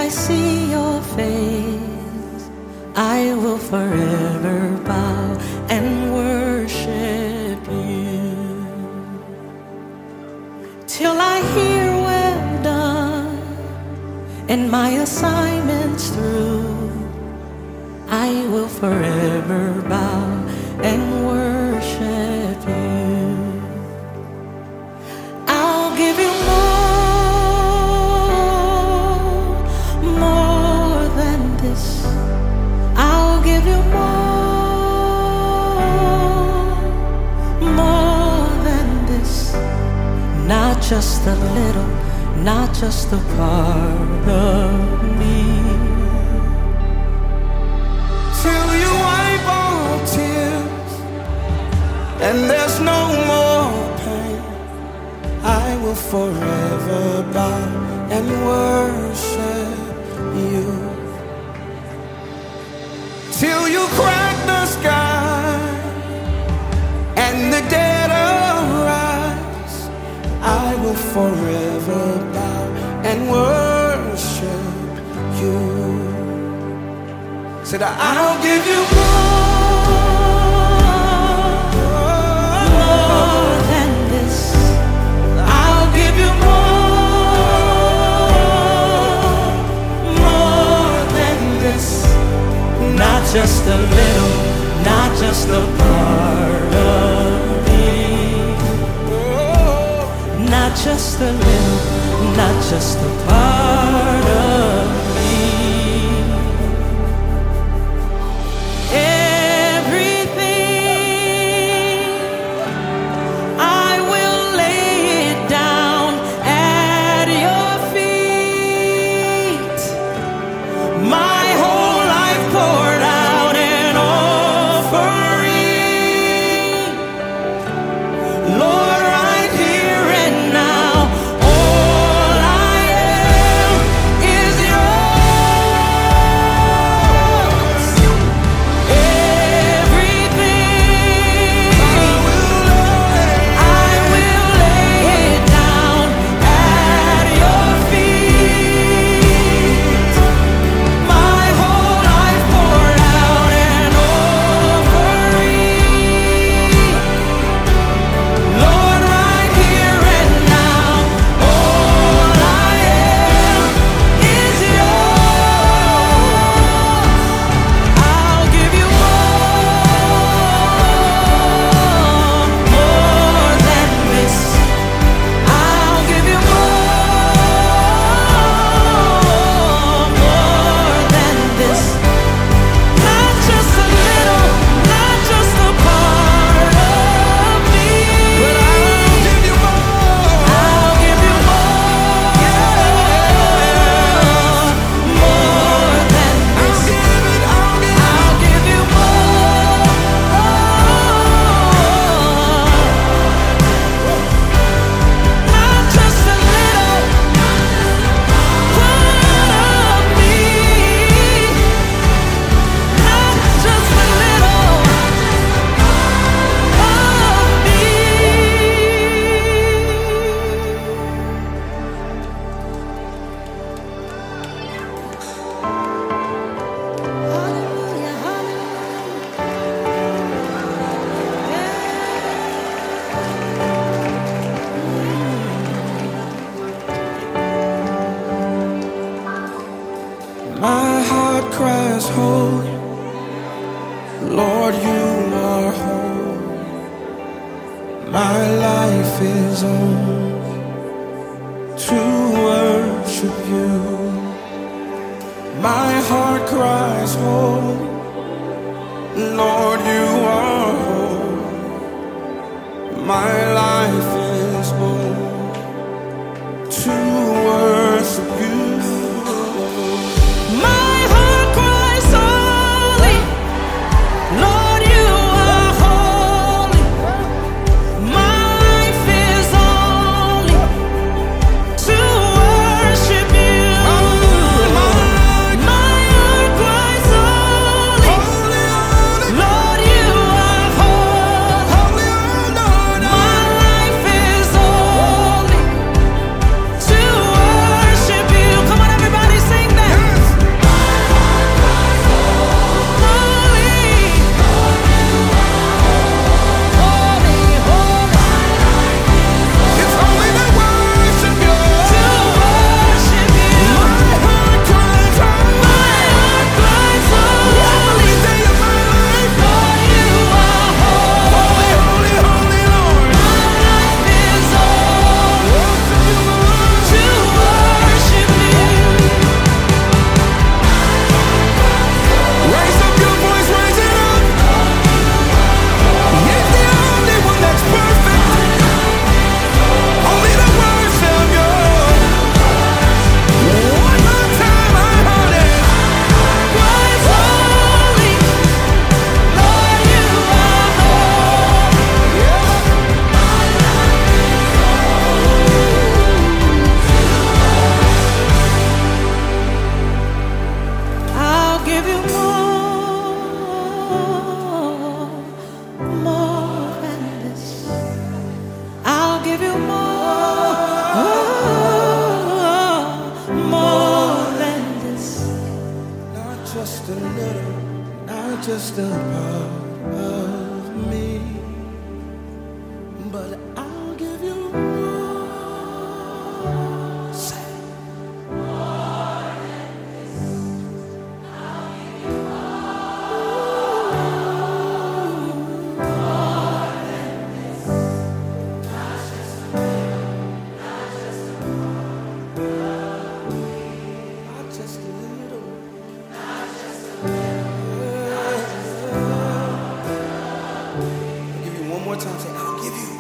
I see your face, I will forever bow and worship you. Till I hear well done and my assignment's through, I will forever bow and worship you. I'll give you more than this. I'll give you more than this. Not just a little, not just a part of me. Till you wipe all tears and there's no more pain, I will forever bow and worship you. Till you crack the sky and the dead arise, I will forever bow and worship you. Said I'll give you more than this. I'll give you more than this. Not just a little, not just a part of me. Not just a little, not just a part of me. My heart cries holy, Lord, you are holy. My life is on to worship you. My heart cries holy, Lord, you are holy. My life is on to worship you. Lord, you just a part of me, but I'll give you more. Say. More than this. I'll give you more. More than this. Not just a little, not just a part of me. Not just a little, not just a little. I'll give you one more time. Say, I'll give you.